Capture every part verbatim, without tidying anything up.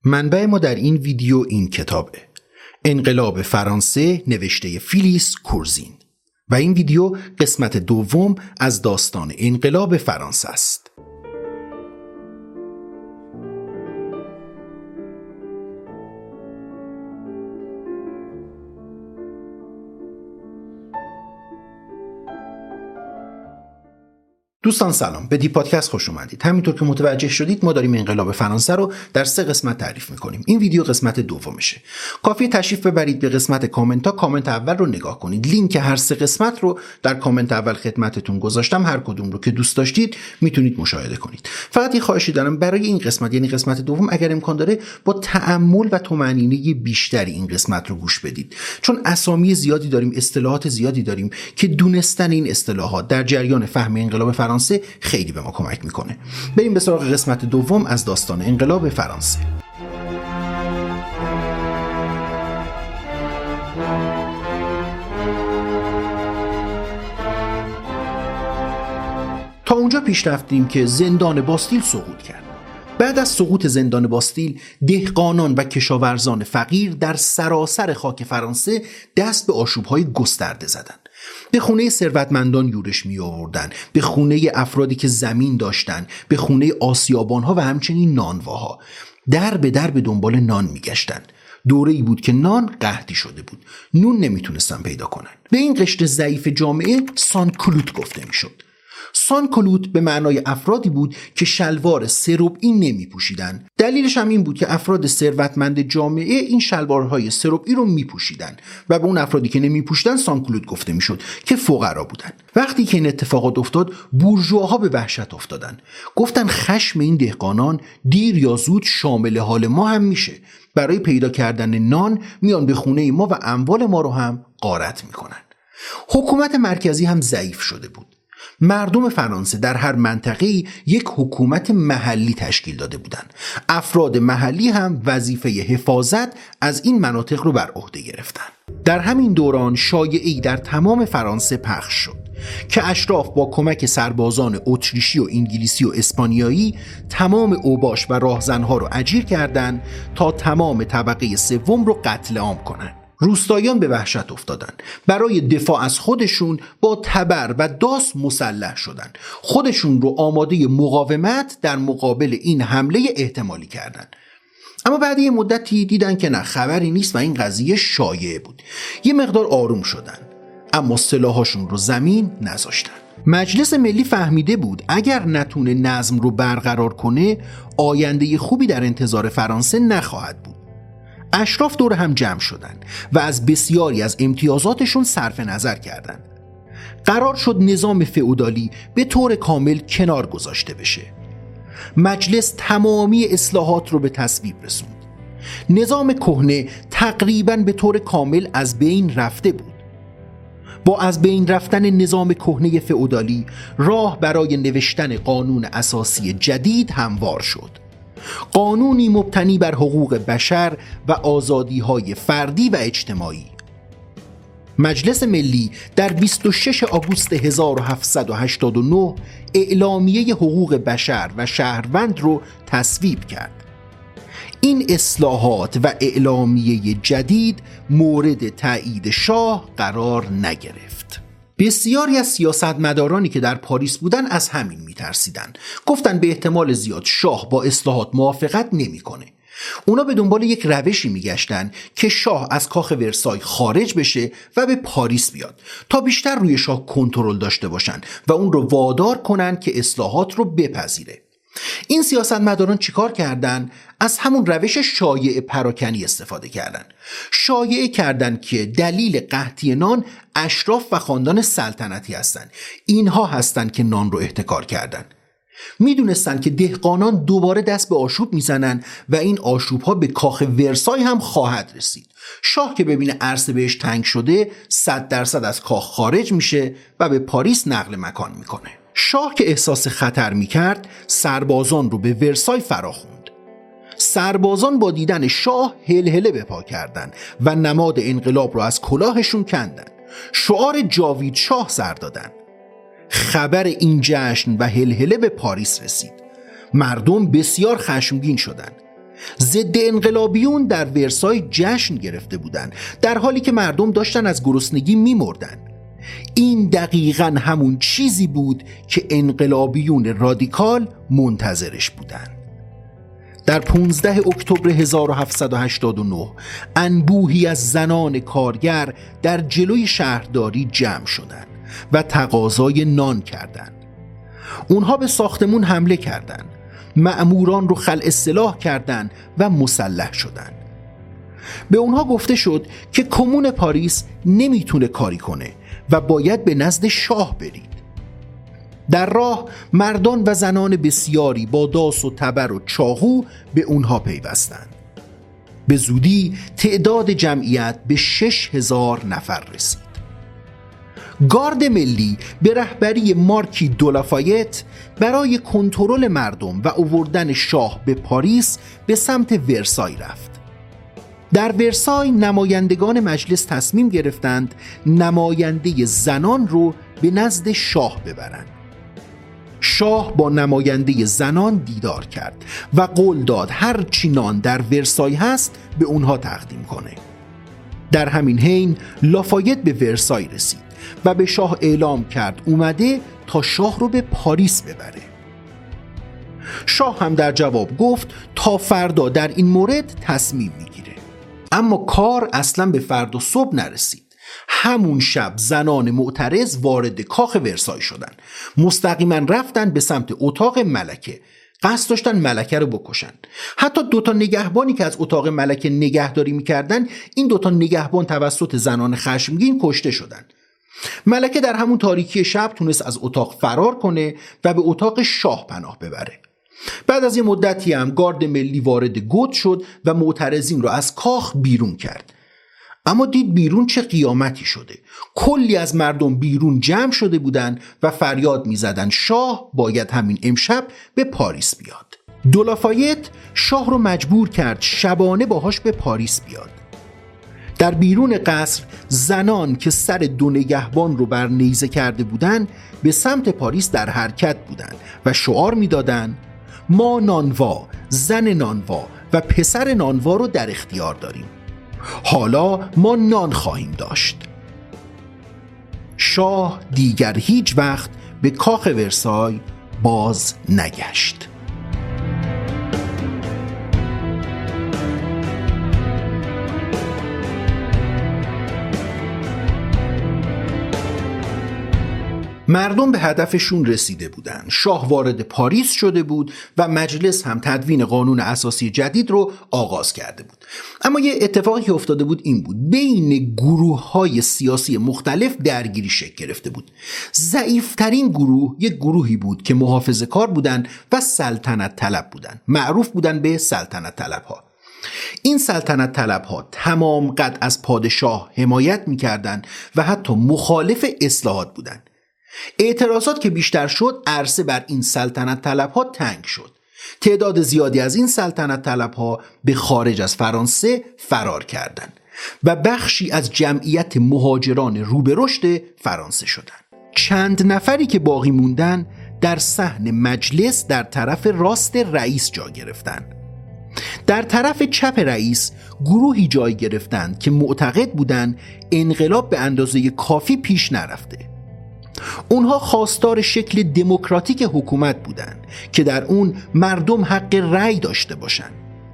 منبع ما در این ویدیو این کتابه: انقلاب فرانسه نوشته فیلیس کورزین و این ویدیو قسمت دوم از داستان انقلاب فرانسه است. دوستان سلام، به دی پادکست خوش اومدید. همینطور که متوجه شدید ما داریم انقلاب فرانسه رو در سه قسمت تعریف میکنیم. این ویدیو قسمت دومشه. کافیه تشریف ببرید به قسمت کامنت ها، کامنت اول رو نگاه کنید. لینک هر سه قسمت رو در کامنت اول خدمتتون گذاشتم. هر کدوم رو که دوست داشتید میتونید مشاهده کنید. فقط یه خواهشی دارم برای این قسمت، یعنی قسمت دوم، اگر امکان داره با تأمل و طمأنینه بیشتری این قسمت رو گوش بدید، چون اسامی زیادی داریم، اصطلاحات زیادی داریم که دونستن این اصطلاحات در جریان فهم انقلاب فرانسه خیلی به ما کمک میکنه. بریم به سراغ قسمت دوم از داستان انقلاب فرانسه. تا اونجا پیش رفتیم که زندان باستیل سقوط کرد. بعد از سقوط زندان باستیل، دهقانان و کشاورزان فقیر در سراسر خاک فرانسه دست به آشوب‌های گسترده زدند. به خونه ثروتمندان یورش می آوردن، به خونه افرادی که زمین داشتن، به خونه آسیابانها و همچنین نانواها. در به در به دنبال نان می گشتن. دوره‌ای بود که نان قحطی شده بود. نون نمیتونستن پیدا کنن. به این قشر ضعیف جامعه سانکلوت گفته میشد. سانکلوت به معنای افرادی بود که شلوار سه‌ربعی نمی پوشیدن. دلیلش هم این بود که افراد ثروتمند جامعه این شلوارهای سه‌ربعی رو می پوشیدن و به اون افرادی که نمی پوشیدن سانکلوت گفته میشد که فقرا بودن. وقتی که این اتفاقات افتاد، بورژواها به وحشت افتادن. گفتن خشم این دهقانان دیر یا زود شامل حال ما هم میشه. برای پیدا کردن نان میان به خونه ما و اموال ما رو هم غارت میکنن. حکومت مرکزی هم ضعیف شده بود. مردم فرانسه در هر منطقه‌ای یک حکومت محلی تشکیل داده بودند. افراد محلی هم وظیفه حفاظت از این مناطق رو بر عهده گرفتند. در همین دوران شایعه‌ای در تمام فرانسه پخش شد که اشراف با کمک سربازان اتریشی و انگلیسی و اسپانیایی تمام اوباش و راهزنها رو اجیر کردند تا تمام طبقه سوم رو قتل عام کنند. روستاییان به وحشت افتادن. برای دفاع از خودشون با تبر و داس مسلح شدن. خودشون رو آماده مقاومت در مقابل این حمله احتمالی کردن. اما بعد یه مدتی دیدن که نه، خبری نیست و این قضیه شایعه بود. یه مقدار آروم شدن، اما سلاحاشون رو زمین نذاشتن. مجلس ملی فهمیده بود اگر نتونه نظم رو برقرار کنه، آینده خوبی در انتظار فرانسه نخواهد بود. اشراف دور هم جمع شدن و از بسیاری از امتیازاتشون صرف نظر کردند. قرار شد نظام فئودالی به طور کامل کنار گذاشته بشه. مجلس تمامی اصلاحات رو به تصویب رسوند. نظام کهنه تقریباً به طور کامل از بین رفته بود. با از بین رفتن نظام کهنه فئودالی، راه برای نوشتن قانون اساسی جدید هموار شد. قانونی مبتنی بر حقوق بشر و آزادی‌های فردی و اجتماعی. مجلس ملی در بیست و ششم آگوست هزار و هفتصد و هشتاد و نه اعلامیه حقوق بشر و شهروند رو تصویب کرد. این اصلاحات و اعلامیه جدید مورد تایید شاه قرار نگرفت. بسیاری از سیاستمدارانی که در پاریس بودن از همین میترسیدن. گفتن به احتمال زیاد شاه با اصلاحات موافقت نمیکنه. اونا به دنبال یک روشی میگشتن که شاه از کاخ ورسای خارج بشه و به پاریس بیاد تا بیشتر روی شاه کنترل داشته باشن و اون رو وادار کنن که اصلاحات رو بپذیره. این سیاستمداران چیکار کردن؟ از همون روش شایعه پراکنی استفاده کردن. شایعه کردن که دلیل قحطی نان اشراف و خاندان سلطنتی هستن. اینها هستن که نان رو احتکار کردن. میدونستن که دهقانان دوباره دست به آشوب میزنن و این آشوب ها به کاخ ورسای هم خواهد رسید. شاه که ببینه عرصه بهش تنگ شده، صد درصد از کاخ خارج میشه و به پاریس نقل مکان میکنه. شاه که احساس خطر میکرد، سربازان رو به ورسای فراخوند. سربازان با دیدن شاه هلهله به پا کردند و نماد انقلاب رو از کلاهشون کندن. شعار جاوید شاه سر دادن. خبر این جشن و هلهله به پاریس رسید. مردم بسیار خشمگین شدند. ضد انقلابیون در ورسای جشن گرفته بودند، در حالی که مردم داشتن از گرسنگی می‌مردن. این دقیقاً همون چیزی بود که انقلابیون رادیکال منتظرش بودند. در پانزده اکتبر هزار و هفتصد و هشتاد و نه انبوهی از زنان کارگر در جلوی شهرداری جمع شدند و تقاضای نان کردند. اونها به ساختمون حمله کردند، مأموران رو خلع سلاح کردند و مسلح شدند. به اونها گفته شد که کمون پاریس نمیتونه کاری کنه و باید به نزد شاه برید. در راه مردان و زنان بسیاری با داس و تبر و چاقو به اونها پیوستند. به زودی تعداد جمعیت به شش هزار نفر رسید. گارد ملی به رهبری مارکی دولافایت برای کنترل مردم و آوردن شاه به پاریس به سمت ورسای رفت. در ورسای نمایندگان مجلس تصمیم گرفتند نماینده زنان رو به نزد شاه ببرند. شاه با نماینده زنان دیدار کرد و قول داد هر چی نان در ورسای هست به اونها تقدیم کنه. در همین حین لافایت به ورسای رسید و به شاه اعلام کرد اومده تا شاه رو به پاریس ببره. شاه هم در جواب گفت تا فردا در این مورد تصمیم میگیره. اما کار اصلا به فردا صبح نرسید. همون شب زنان معترض وارد کاخ ورسای شدن. مستقیما رفتن به سمت اتاق ملکه. قصد داشتن ملکه رو بکشن. حتی دوتا نگهبانی که از اتاق ملکه نگهداری میکردن، این دوتا نگهبان توسط زنان خشمگین کشته شدن. ملکه در همون تاریکی شب تونست از اتاق فرار کنه و به اتاق شاه پناه ببره. بعد از یه مدتی هم گارد ملی وارد گود شد و معترضین رو از کاخ بیرون کرد. اما دید بیرون چه قیامتی شده. کلی از مردم بیرون جمع شده بودن و فریاد می زدن شاه باید همین امشب به پاریس بیاد. دولافایت شاه رو مجبور کرد شبانه باهاش به پاریس بیاد. در بیرون قصر زنان که سر دو نگهبان رو بر نیزه کرده بودن به سمت پاریس در حرکت بودن و شعار می دادن ما نانوا، زن نانوا و پسر نانوا رو در اختیار داریم. حالا ما نان خواهیم داشت. شاه دیگر هیچ وقت به کاخ ورسای باز نگشت. مردم به هدفشون رسیده بودند. شاه وارد پاریس شده بود و مجلس هم تدوین قانون اساسی جدید رو آغاز کرده بود. اما یه اتفاقی که افتاده بود این بود: بین گروه‌های سیاسی مختلف درگیری شکل گرفته بود. ضعیف‌ترین گروه یک گروهی بود که محافظه‌کار بودن و سلطنت طلب بودن. معروف بودن به سلطنت طلب‌ها. این سلطنت طلب‌ها تمام قد از پادشاه حمایت می‌کردند و حتی مخالف اصلاحات بودند. اعتراضات که بیشتر شد، عرصه بر این سلطنت طلب‌ها تنگ شد. تعداد زیادی از این سلطنت طلب‌ها به خارج از فرانسه فرار کردند و بخشی از جمعیت مهاجران رو به رشد فرانسه شدند. چند نفری که باقی موندن در صحن مجلس در طرف راست رئیس جا گرفتند. در طرف چپ رئیس گروهی جای گرفتند که معتقد بودند انقلاب به اندازه کافی پیش نرفته. اونها خواستار شکل دموکراتیک حکومت بودند که در اون مردم حق رأی داشته باشند.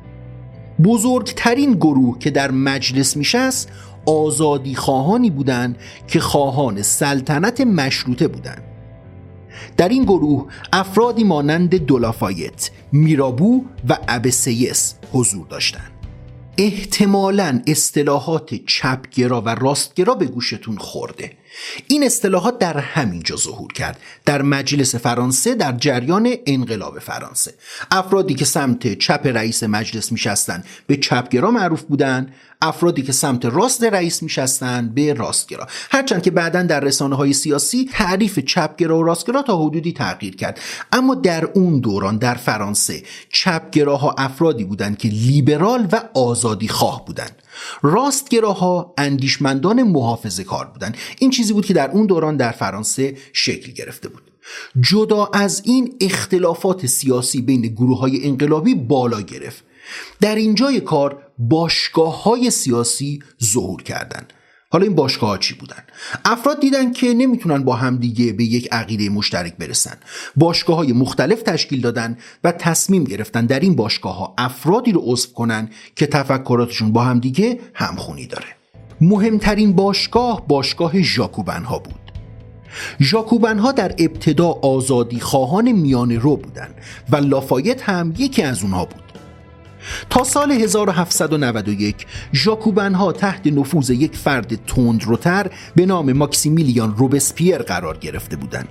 بزرگترین گروه که در مجلس میشست آزادی خواهانی بودند که خواهان سلطنت مشروطه بودند. در این گروه افرادی مانند دولافایت، میرابو و ابسیس حضور داشتند. احتمالاً اصطلاحات چپگرا و راستگرا به گوشتون خورده. این اصطلاحات در همین جا ظهور کرد، در مجلس فرانسه در جریان انقلاب فرانسه. افرادی که سمت چپ رئیس مجلس میشستن به چپگرا معروف بودن، افرادی که سمت راست رئیس میشستن به راستگرا. هرچند که بعداً در رسانه‌های سیاسی تعریف چپگرا و راستگرا تا حدودی تغییر کرد، اما در اون دوران در فرانسه چپگراها افرادی بودند که لیبرال و آزادی خواه بودند. راستگراها اندیشمندان محافظه کار بودند. این چیزی بود که در اون دوران در فرانسه شکل گرفته بود. جدا از این اختلافات سیاسی بین گروه‌های انقلابی بالا گرفت. در اینجای کار باشگاه‌های سیاسی ظهور کردند. حالا این باشگاه‌ها چی بودن؟ افراد دیدن که نمیتونن با همدیگه به یک عقیده مشترک برسن. باشگاه‌های مختلف تشکیل دادن و تصمیم گرفتن در این باشگاه‌ها افرادی رو عضو کنن که تفکراتشون با همدیگه همخونی داره. مهمترین باشگاه باشگاه ژاکوبن‌ها بود. ژاکوبن‌ها در ابتدا آزادی خواهان میانه رو بودن و لافایت هم یکی از اونها بود. تا سال هزار و هفتصد و نود و یک ژاکوبن‌ها تحت نفوذ یک فرد تندروتر به نام ماکسیمیلیان روبسپیر قرار گرفته بودند.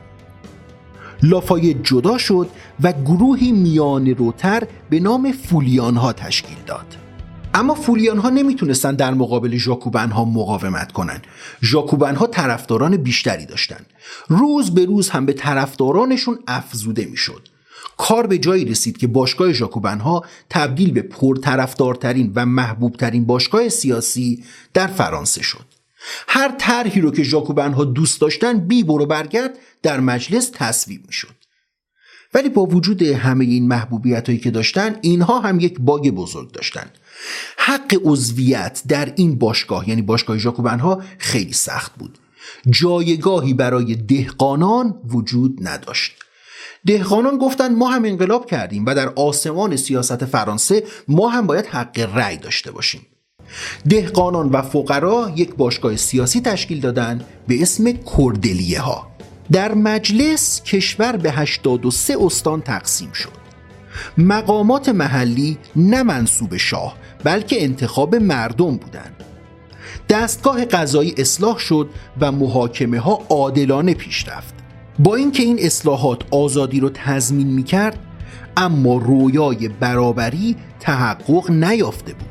لافایت جدا شد و گروهی میانه روتر به نام فولیان‌ها تشکیل داد. اما فولیان‌ها نمیتونستن در مقابل ژاکوبن‌ها مقاومت کنن. ژاکوبن‌ها طرفداران بیشتری داشتن. روز به روز هم به طرفدارانشون افزوده میشد. کار به جایی رسید که باشگاه ژاکوبن‌ها تبدیل به پرطرفدارترین و محبوبترین باشگاه سیاسی در فرانسه شد. هر طرحی رو که ژاکوبن‌ها دوست داشتن بی برو برگرد در مجلس تصویب میشد. ولی با وجود همه این محبوبیتایی که داشتن، اینها هم یک باگ بزرگ داشتن. حق عضویت در این باشگاه، یعنی باشگاه ژاکوبن‌ها، خیلی سخت بود. جایگاهی برای دهقانان وجود نداشت. دهقانان گفتن ما هم انقلاب کردیم و در آسمان سیاست فرانسه ما هم باید حق رأی داشته باشیم. دهقانان و فقرا یک باشگاه سیاسی تشکیل دادن به اسم کوردلیه ها. در مجلس کشور به هشتاد و سه استان تقسیم شد. مقامات محلی نه منصوب شاه بلکه انتخاب مردم بودند. دستگاه قضایی اصلاح شد و محاکمه ها عادلانه پیش رفت. با اینکه این اصلاحات آزادی رو تضمین می‌کرد، اما رویای برابری تحقق نیافته بود.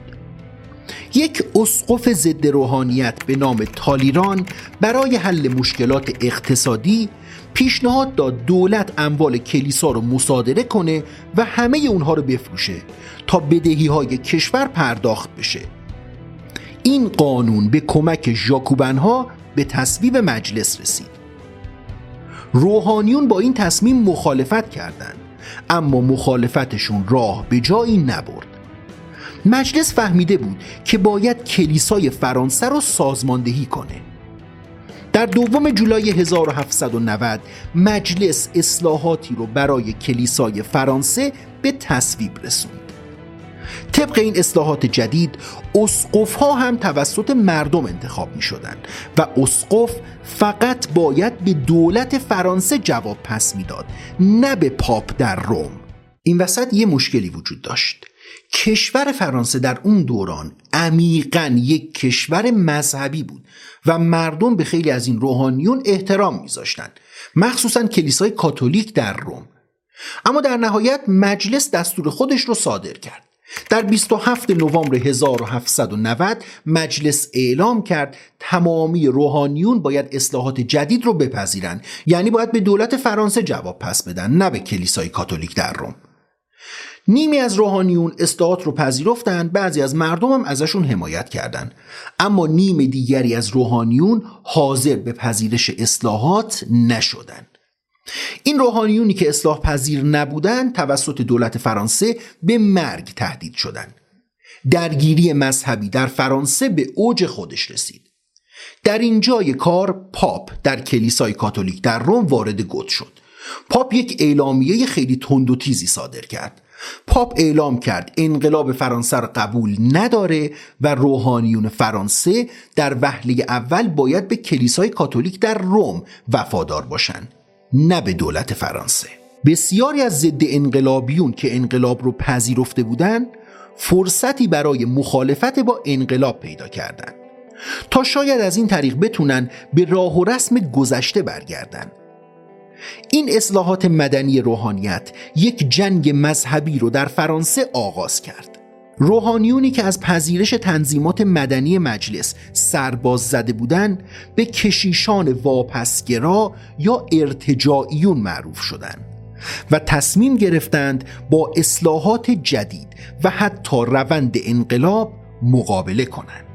یک اسقف ضد روحانیت به نام تالیران برای حل مشکلات اقتصادی پیشنهاد داد دولت اموال کلیسا رو مصادره کنه و همه اونها رو بفروشه تا بدهی‌های کشور پرداخت بشه. این قانون به کمک ژاکوبن‌ها به تصویب مجلس رسید. روحانیون با این تصمیم مخالفت کردند، اما مخالفتشون راه به جایی نبرد. مجلس فهمیده بود که باید کلیسای فرانسه رو سازماندهی کنه. در دوم جولای هزار و هفتصد و نود مجلس اصلاحاتی رو برای کلیسای فرانسه به تصویب رسوند. طبق این اصلاحات جدید اسقف‌ها هم توسط مردم انتخاب می شدن و اسقف فقط باید به دولت فرانسه جواب پس می داد، نه به پاپ در روم. این وسط یه مشکلی وجود داشت. کشور فرانسه در اون دوران عمیقاً یک کشور مذهبی بود و مردم به خیلی از این روحانیون احترام می ذاشتن، مخصوصاً کلیسای کاتولیک در روم. اما در نهایت مجلس دستور خودش رو صادر کرد. در بیست و هفتم نوامبر هزار و هفتصد و نود مجلس اعلام کرد تمامی روحانیون باید اصلاحات جدید رو بپذیرن، یعنی باید به دولت فرانسه جواب پس بدن، نه به کلیسای کاتولیک در روم. نیمی از روحانیون اصلاحات رو پذیرفتن، بعضی از مردم هم ازشون حمایت کردند، اما نیم دیگری از روحانیون حاضر به پذیرش اصلاحات نشدند. این روحانیونی که اصلاح پذیر نبودند توسط دولت فرانسه به مرگ تهدید شدند. درگیری مذهبی در فرانسه به اوج خودش رسید. در این جای کار پاپ در کلیسای کاتولیک در روم وارد گود شد. پاپ یک اعلامیه خیلی تند و تیزی صادر کرد. پاپ اعلام کرد انقلاب فرانسه را قبول نداره و روحانیون فرانسه در وهله اول باید به کلیسای کاتولیک در روم وفادار باشن، نه به دولت فرانسه. بسیاری از ضد انقلابیون که انقلاب رو پذیرفته بودند فرصتی برای مخالفت با انقلاب پیدا کردند تا شاید از این طریق بتونن به راه و رسم گذشته برگردن. این اصلاحات مدنی روحانیت یک جنگ مذهبی رو در فرانسه آغاز کرد. روحانیونی که از پذیرش تنظیمات مدنی مجلس سرباز زده بودند به کشیشان واپسگرا یا ارتجاعیون معروف شدند و تصمیم گرفتند با اصلاحات جدید و حتی روند انقلاب مقابله کنند.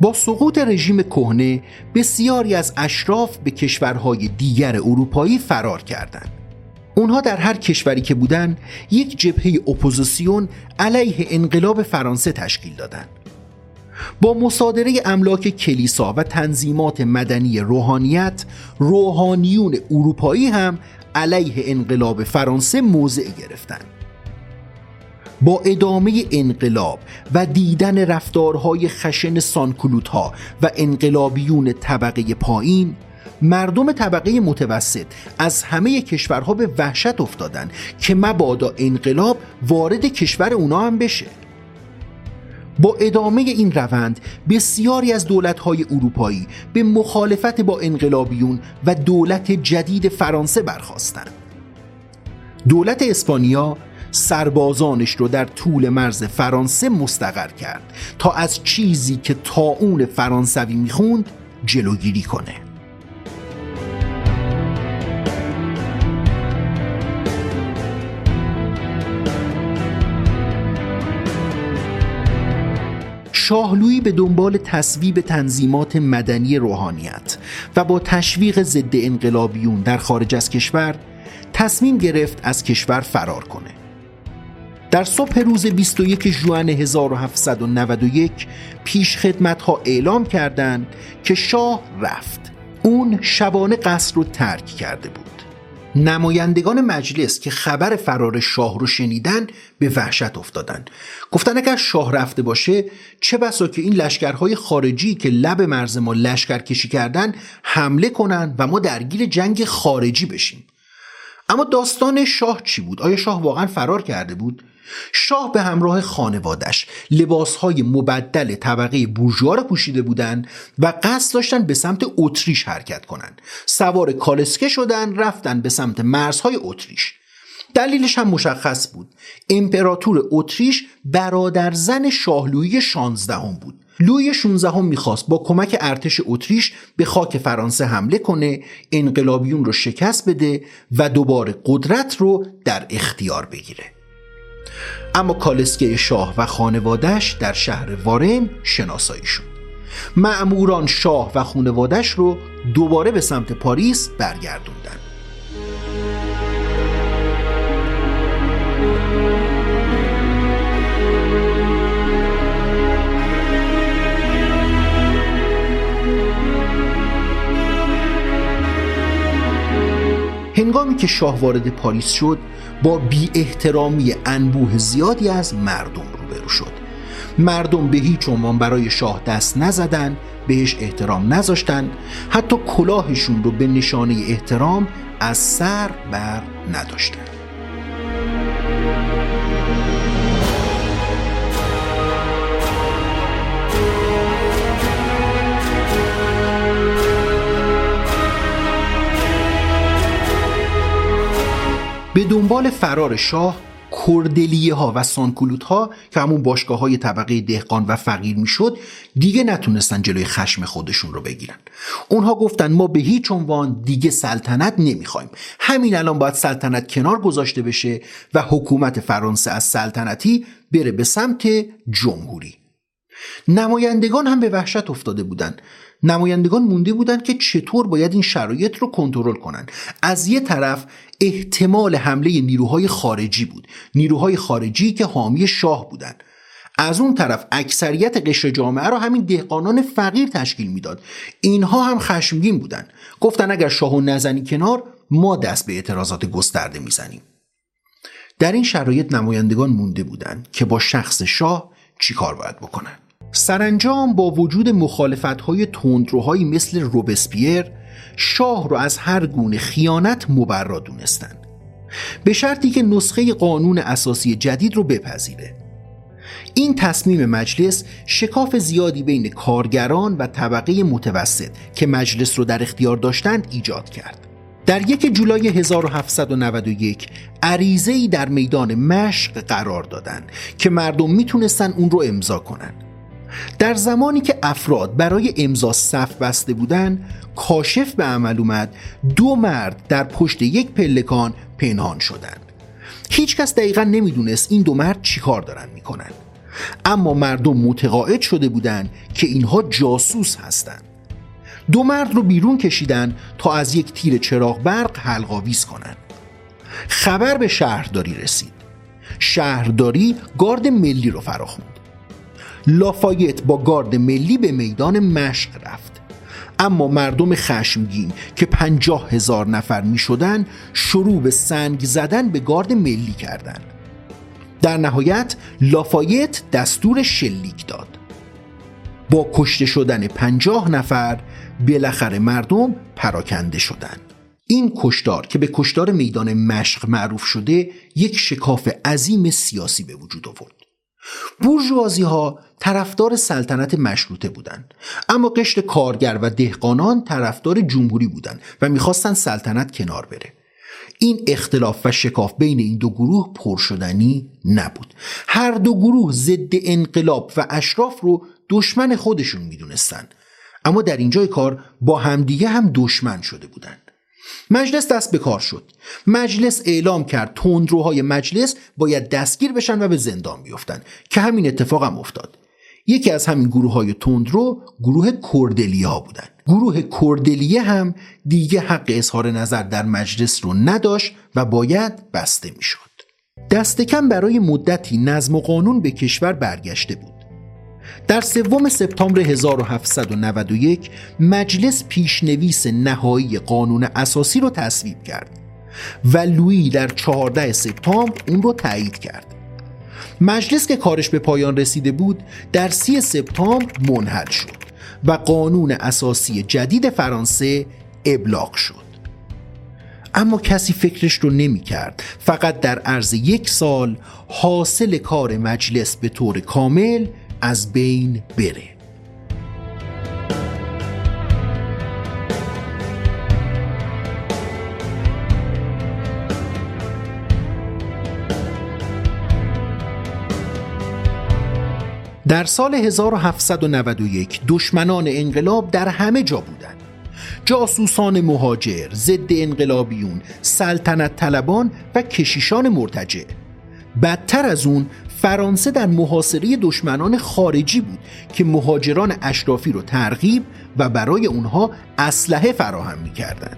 با سقوط رژیم کهنه بسیاری از اشراف به کشورهای دیگر اروپایی فرار کردند. اونها در هر کشوری که بودن یک جبهه اپوزیسیون علیه انقلاب فرانسه تشکیل دادند. با مصادره املاک کلیسا و تنظیمات مدنی روحانیت، روحانیون اروپایی هم علیه انقلاب فرانسه موضع گرفتند. با ادامه انقلاب و دیدن رفتارهای خشن سانکلوت‌ها و انقلابیون طبقه پایین، مردم طبقه متوسط از همه کشورها به وحشت افتادن که مبادا انقلاب وارد کشور اونا هم بشه. با ادامه این روند بسیاری از دولت‌های اروپایی به مخالفت با انقلابیون و دولت جدید فرانسه برخاستند. دولت اسپانیا سربازانش رو در طول مرز فرانسه مستقر کرد تا از چیزی که طاعون فرانسوی میخوند جلوگیری کنه. شاه لویی به دنبال تصویب تنظیمات مدنی روحانیت و با تشویق ضد انقلابیون در خارج از کشور تصمیم گرفت از کشور فرار کنه. در صبح روز بیست و یک ژوئن هزار و هفتصد و نود و یک پیشخدمت‌ها اعلام کردند که شاه رفت. اون شبانه قصر رو ترک کرده بود. نمایندگان مجلس که خبر فرار شاه رو شنیدن به وحشت افتادن. گفتن اگر شاه رفته باشه چه بسا که این لشکرهای خارجی که لب مرز ما لشکر کشی کردن حمله کنن و ما درگیر جنگ خارجی بشیم. اما داستان شاه چی بود؟ آیا شاه واقعا فرار کرده بود؟ شاه به همراه خانوادش لباسهای مبدل طبقه بورژوا را پوشیده بودند و قصد داشتن به سمت اتریش حرکت کنند. سوار کالسکه شدن، رفتن به سمت مرزهای اتریش. دلیلش هم مشخص بود. امپراتور اتریش برادرزن شاه لویی شانزدهم بود. لویی شانزدهم میخواست با کمک ارتش اتریش به خاک فرانسه حمله کنه، انقلابیون رو شکست بده و دوباره قدرت رو در اختیار بگیره. اما کالسکه شاه و خانوادش در شهر وارن شناسایی شد. مأموران شاه و خانوادش رو دوباره به سمت پاریس برگردوندن. هنگامی که شاه وارد پاریس شد با بی احترامی انبوه زیادی از مردم روبرو شد. مردم به هیچ عنوان برای شاه دست نزدن، بهش احترام نذاشتن، حتی کلاهشون رو به نشانه احترام از سر بر نداشتن. به دنبال فرار شاه، کردلیه ها و سانکلوت ها که همون باشگاه های طبقه دهقان و فقیر میشد دیگه نتونستن جلوی خشم خودشون رو بگیرن. اونها گفتن ما به هیچ عنوان دیگه سلطنت نمیخوایم، همین الان باید سلطنت کنار گذاشته بشه و حکومت فرانسه از سلطنتی بره به سمت جمهوری. نمایندگان هم به وحشت افتاده بودن. نمایندگان مونده بودن که چطور باید این شرایط رو کنترل کنن. از یه طرف احتمال حمله نیروهای خارجی بود، نیروهای خارجی که حامی شاه بودن. از اون طرف اکثریت قشر جامعه رو همین دهقانان فقیر تشکیل میداد. اینها هم خشمگین بودن، گفتن اگر شاهو نزنی کنار ما دست به اعتراضات گسترده میزنیم. در این شرایط نمایندگان مونده بودن که با شخص شاه چی کار باید بکنن. سرانجام با وجود مخالفت‌های تندروهایی مثل روبسپیر، شاه را از هر گونه خیانت مبرا دونستند، به شرطی که نسخه قانون اساسی جدید رو بپذیره. این تصمیم مجلس شکاف زیادی بین کارگران و طبقه متوسط که مجلس رو در اختیار داشتند ایجاد کرد. در یک جولای هزار و هفتصد و نود و یک عریضه‌ای در میدان مشق قرار دادند که مردم میتونستن اون رو امضا کنن. در زمانی که افراد برای امضا صف بسته بودند، کاشف به عمل اومد. دو مرد در پشت یک پلکان پنهان شدند. هیچ کس دقیقاً نمیدونست این دو مرد چی کار دارن میکنن. اما مردم متقاعد شده بودند که اینها جاسوس هستند. دو مرد رو بیرون کشیدن تا از یک تیر چراغ برق حلق‌آویز کنند. خبر به شهرداری رسید. شهرداری گارد ملی رو فراخوند. لافایت با گارد ملی به میدان مشق رفت، اما مردم خشمگین که پنجاه هزار نفر می شدن شروع به سنگ زدن به گارد ملی کردند. در نهایت لافایت دستور شلیک داد. با کشته شدن پنجاه نفر بالاخره مردم پراکنده شدند. این کشتار که به کشتار میدان مشق معروف شده یک شکاف عظیم سیاسی به وجود آورد. بورژوازی ها طرفدار سلطنت مشروطه بودند، اما قشر کارگر و دهقانان طرفدار جمهوری بودند و میخواستن سلطنت کنار بره. این اختلاف و شکاف بین این دو گروه پرشدنی نبود. هر دو گروه ضد انقلاب و اشراف رو دشمن خودشون میدونستن، اما در اینجای کار با همدیگه هم دشمن شده بودند. مجلس دست به کار شد. مجلس اعلام کرد تندروهای مجلس باید دستگیر بشن و به زندان بیفتن، که همین اتفاق هم افتاد. یکی از همین گروه های تندرو گروه کردلیه ها بودن. گروه کردلیه هم دیگه حق اظهار نظر در مجلس رو نداشت و باید بسته می شد. دست کم برای مدتی نظم و قانون به کشور برگشته بود. در سوم سپتامبر هزار و هفتصد و نود و یک مجلس پیشنویس نهایی قانون اساسی رو تصویب کرد و لویی در چهاردهم سپتامبر اون رو تایید کرد. مجلس که کارش به پایان رسیده بود در سی سپتامبر منحل شد و قانون اساسی جدید فرانسه ابلاغ شد. اما کسی فکرش رو نمی کرد فقط در عرض یک سال حاصل کار مجلس به طور کامل از بین بره. در سال هزار و هفتصد و نود و یک دشمنان انقلاب در همه جا بودند. جاسوسان مهاجر، ضد انقلابیون، سلطنت طلبان و کشیشان مرتجع. بدتر از اون فرانسه در محاصره دشمنان خارجی بود که مهاجران اشرافی رو ترغیب و برای اونها اسلحه فراهم می‌کردند.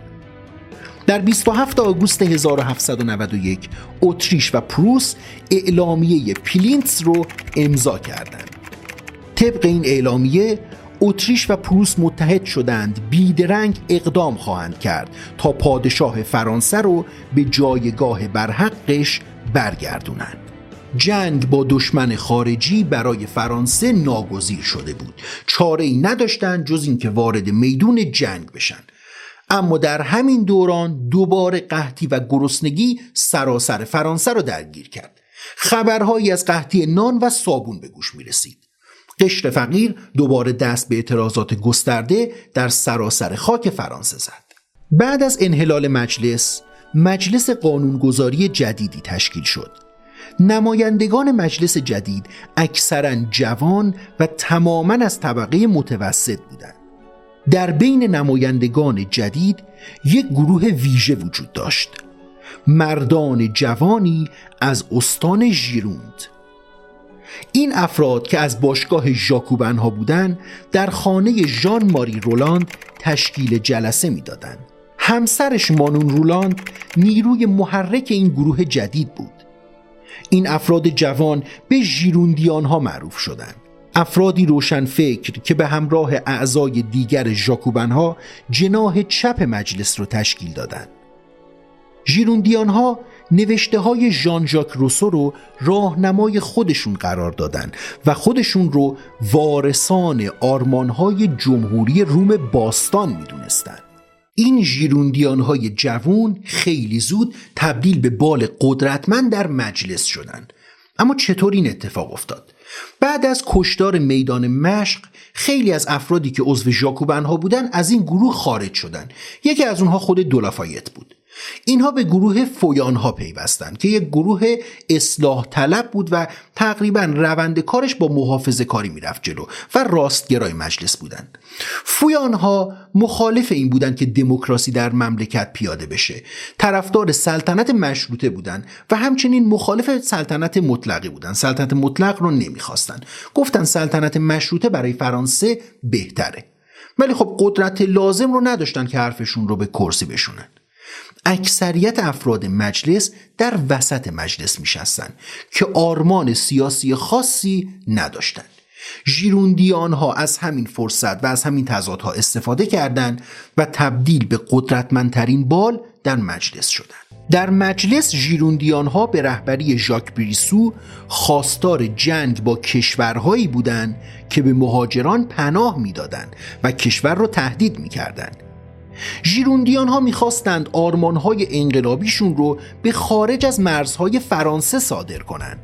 در بیست و هفتم آگوست هزار و هفتصد و نود و یک اتریش و پروس اعلامیه پلینتس رو امضا کردند. طبق این اعلامیه اتریش و پروس متحد شدند بیدرنگ اقدام خواهند کرد تا پادشاه فرانسه رو به جایگاه برحقش برگردونند. جنگ با دشمن خارجی برای فرانسه ناگزیر شده بود. چاره‌ای نداشتند جز اینکه وارد میدون جنگ بشن. اما در همین دوران دوباره قحطی و گرسنگی سراسر فرانسه را درگیر کرد. خبرهایی از قحطی نان و صابون به گوش می رسید. قشر فقیر دوباره دست به اعتراضات گسترده در سراسر خاک فرانسه زد. بعد از انحلال مجلس، مجلس قانونگذاری جدیدی تشکیل شد. نمایندگان مجلس جدید اکثراً جوان و تماماً از طبقه متوسط بودند. در بین نمایندگان جدید یک گروه ویژه وجود داشت. مردان جوانی از استان ژیروند. این افراد که از باشگاه ژاکوبن ها بودند در خانه ژان ماری رولاند تشکیل جلسه می دادند. همسرش مانون رولاند نیروی محرک این گروه جدید بود. این افراد جوان به ژیروندیان ها معروف شدند. افرادی روشن فکر که به همراه اعضای دیگر ژاکوبن ها جناح چپ مجلس رو تشکیل دادند. ژیروندیان ها نوشته های ژان ژاک روسو رو راهنمای خودشون قرار دادن و خودشون رو وارثان آرمان های جمهوری روم باستان می دونستن. این ژیروندیان های جوان خیلی زود تبدیل به بال قدرتمند در مجلس شدند. اما چطور این اتفاق افتاد؟ بعد از کشتار میدان مشق خیلی از افرادی که عضو ژاکوبن ها بودن از این گروه خارج شدند. یکی از اونها خود دولافایت بود. اینها به گروه فویانها پیوستند که یک گروه اصلاح طلب بود و تقریبا روند کارش با محافظه کاری میرفت جلو و راستگرای مجلس بودند. فویانها مخالف این بودند که دموکراسی در مملکت پیاده بشه، طرفدار سلطنت مشروطه بودند و همچنین مخالف سلطنت مطلقه بودند. سلطنت مطلق رو نمیخواستند، گفتن سلطنت مشروطه برای فرانسه بهتره، ولی خب قدرت لازم رو نداشتن که حرفشون رو به کرسی بشونن. اکثریت افراد مجلس در وسط مجلس میشستن که آرمان سیاسی خاصی نداشتن. ژیروندیان ها از همین فرصت و از همین تضادها استفاده کردند و تبدیل به قدرتمندترین بال در مجلس شدند. در مجلس ژیروندیان ها به رهبری ژاک بریسو خواستار جنگ با کشورهایی بودند که به مهاجران پناه میدادند و کشور را تهدید میکردند. ژیروندیان ها میخواستند آرمان های انقلابیشون رو به خارج از مرزهای فرانسه صادر کنند.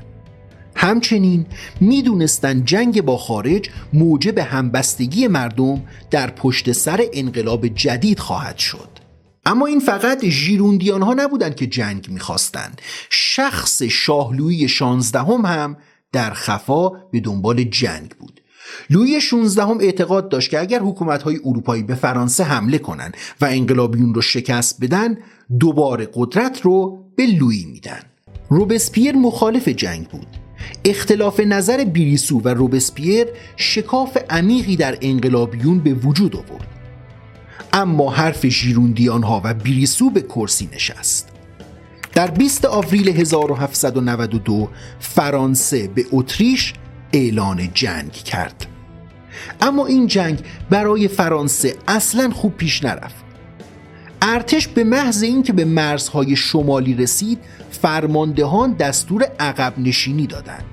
همچنین میدونستند جنگ با خارج موجب همبستگی مردم در پشت سر انقلاب جدید خواهد شد. اما این فقط ژیروندیان ها نبودند که جنگ میخواستند. شخص شاه لویی شانزدهم هم در خفا به دنبال جنگ بود. لویی شانزدهم اعتقاد داشت که اگر حکومت‌های اروپایی به فرانسه حمله کنن و انقلابیون رو شکست بدن، دوباره قدرت رو به لویی میدن. روبسپیر مخالف جنگ بود. اختلاف نظر بریسو و روبسپیر شکاف عمیقی در انقلابیون به وجود آورد. اما حرف ژیروندیان ها و بریسو به کرسی نشست. در بیست آوریل هزار و هفتصد و نود و دو فرانسه به اتریش اعلان جنگ کرد. اما این جنگ برای فرانسه اصلاً خوب پیش نرفت. ارتش به محض اینکه به مرزهای شمالی رسید، فرماندهان دستور عقب نشینی دادند.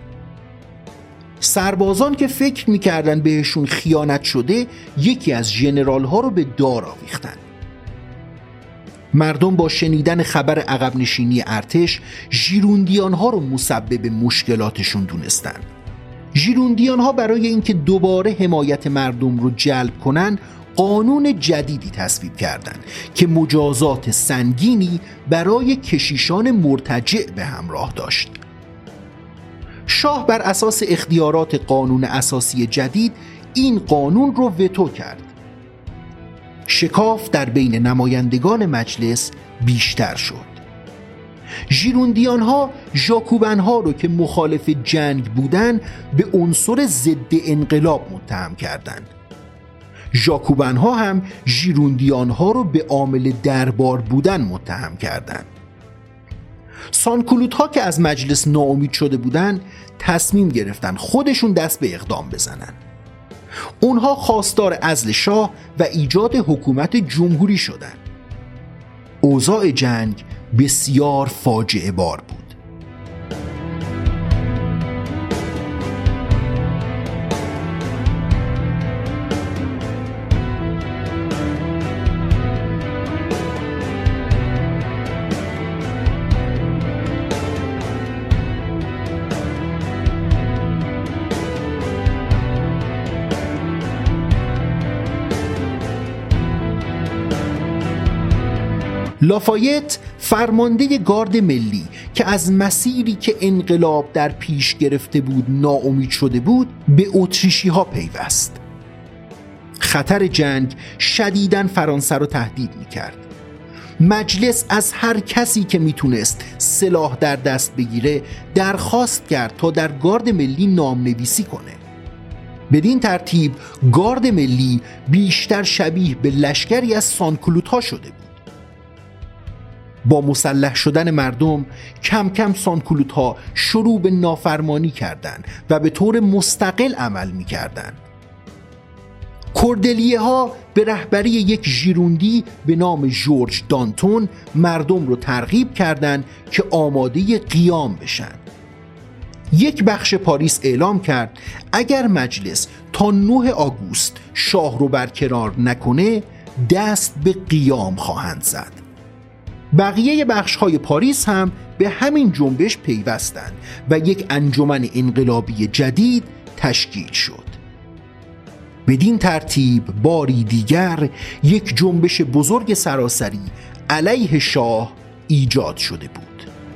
سربازان که فکر میکردن بهشون خیانت شده، یکی از ژنرال ها رو به دار آویختن. مردم با شنیدن خبر عقب نشینی ارتش، ژیروندیان ها رو مسبب مشکلاتشون دونستن. ژیروندیان ها برای اینکه دوباره حمایت مردم رو جلب کنن، قانون جدیدی تصویب کردند که مجازات سنگینی برای کشیشان مرتجع به همراه داشت. شاه بر اساس اختیارات قانون اساسی جدید این قانون رو وتو کرد. شکاف در بین نمایندگان مجلس بیشتر شد. ژیروندیان ها ژاکوبن ها رو که مخالف جنگ بودن به عنصر ضد انقلاب متهم کردند. ژاکوبن ها هم ژیروندیان ها رو به عامل دربار بودن متهم کردند. سانکلوت ها که از مجلس ناامید شده بودند تصمیم گرفتن خودشون دست به اقدام بزنن. اونها خواستار عزل شاه و ایجاد حکومت جمهوری شدند. اوضاع جنگ بسیار فاجعه بار بود. لافایت فرمانده گارد ملی که از مسیری که انقلاب در پیش گرفته بود ناامید شده بود، به اتریشی ها پیوست. خطر جنگ شدیداً فرانسه را تهدید می کرد. مجلس از هر کسی که می تونست سلاح در دست بگیره درخواست کرد تا در گارد ملی نام نویسی کنه. بدین ترتیب گارد ملی بیشتر شبیه به لشکری از سانکلوت ها شده بود. با مسلح شدن مردم کم کم سانکلوت ها شروع به نافرمانی کردند و به طور مستقل عمل می کردند. کوردلیه ها به رهبری یک ژیروندی به نام ژورژ دانتون مردم رو ترغیب کردند که آماده قیام بشن. یک بخش پاریس اعلام کرد اگر مجلس تا نه آگوست شاه رو برکنار نکنه دست به قیام خواهند زد. بقیه بخش‌های پاریس هم به همین جنبش پیوستند و یک انجمن انقلابی جدید تشکیل شد. بدین ترتیب باری دیگر یک جنبش بزرگ سراسری علیه شاه ایجاد شده بود.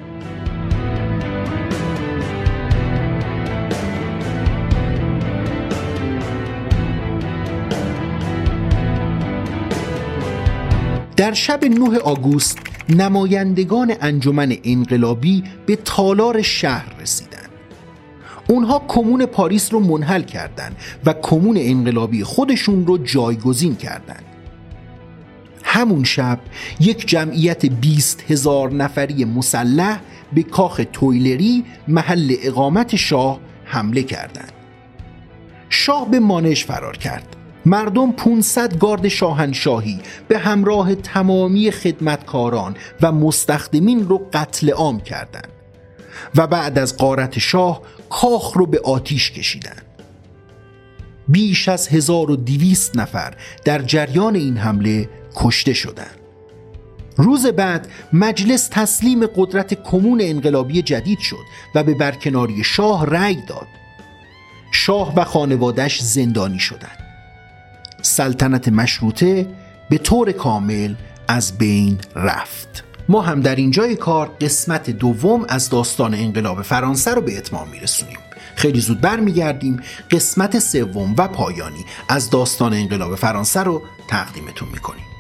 در شب نه آگوست نمایندگان انجمن انقلابی به تالار شهر رسیدند. اونها کمون پاریس رو منحل کردند و کمون انقلابی خودشون رو جایگزین کردند. همون شب یک جمعیت بیست هزار نفری مسلح به کاخ تویلری محل اقامت شاه حمله کردند. شاه به مانش فرار کرد. مردم پانصد گارد شاهنشاهی به همراه تمامی خدمتکاران و مستخدمین رو قتل عام کردند و بعد از غارت شاه کاخ رو به آتیش کشیدند. بیش از هزار و دویست نفر در جریان این حمله کشته شدند. روز بعد مجلس تسلیم قدرت کمون انقلابی جدید شد و به برکناری شاه رأی داد. شاه و خانواده‌اش زندانی شدند. سلطنت مشروطه به طور کامل از بین رفت. ما هم در اینجای کار قسمت دوم از داستان انقلاب فرانسه رو به اتمام میرسونیم. خیلی زود برمیگردیم قسمت سوم و پایانی از داستان انقلاب فرانسه رو تقدیمتون میکنیم.